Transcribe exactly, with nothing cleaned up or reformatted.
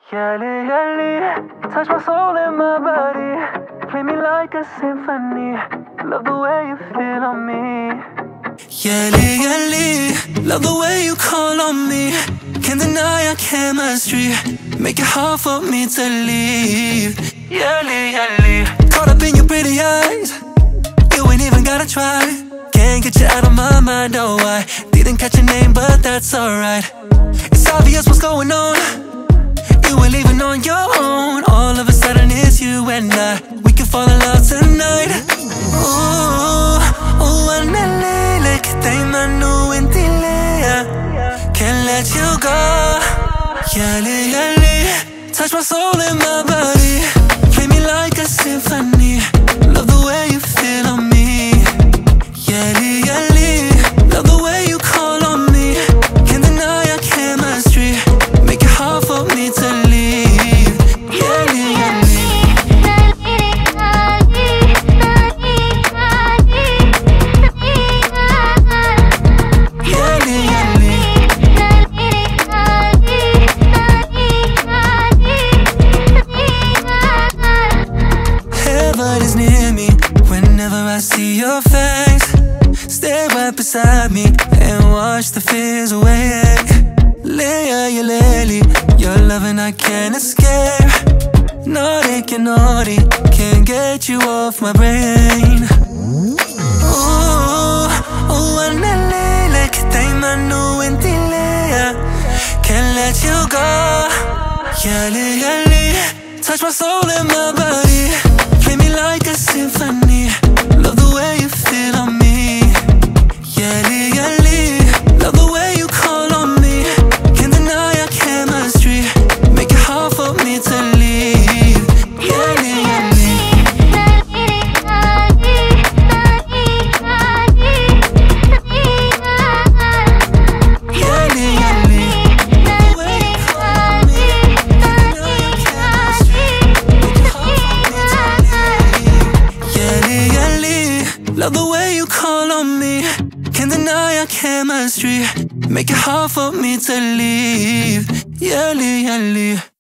Yali, yali, touch my soul and my body. Play me like a symphony. Love the way you feel on me. Yali, yali, love the way you call on me. Can't deny our chemistry. Make it hard for me to leave. Yali, yali, caught up in your pretty eyes. You ain't even gotta try. Can't get you out of my mind, oh I didn't catch your name, but that's alright. It's obvious what's going on. You ain't leaving on your own. All of a sudden it's you and I. We can fall in love tonight. Ooh, ooh, anele, que te manu en dilea. Can't let you go. Yali, yali, touch my soul and my body. Play me like a symphony. Love the way you feel on me. Yali, yali, love the way you call on me. Can't deny our chemistry. Make it hard for me to leave. Yali, yali, yali, yali. Heaven is near me whenever I see your face. Stay right beside me and wash the fears away. Leia, you lily, your loving I can't escape. Naughty, que naughty, can't get you off my brain. Ooh, ooh, anele, que te manu en dilea. Can't let you go. Yali, yali, touch my soul and my body. Play me like a symphony. Love the way you feel on me. Yali, yali, love the way you call on me. Can't deny our chemistry. Make it hard for me to leave. Yali, yali, yali, yali, love the way you call on me. Can't deny our chemistry. Make it hard for me to leave. Yali, yali, love the way you call on me. Can't deny our chemistry. Make it hard for me to leave. Yali, yali.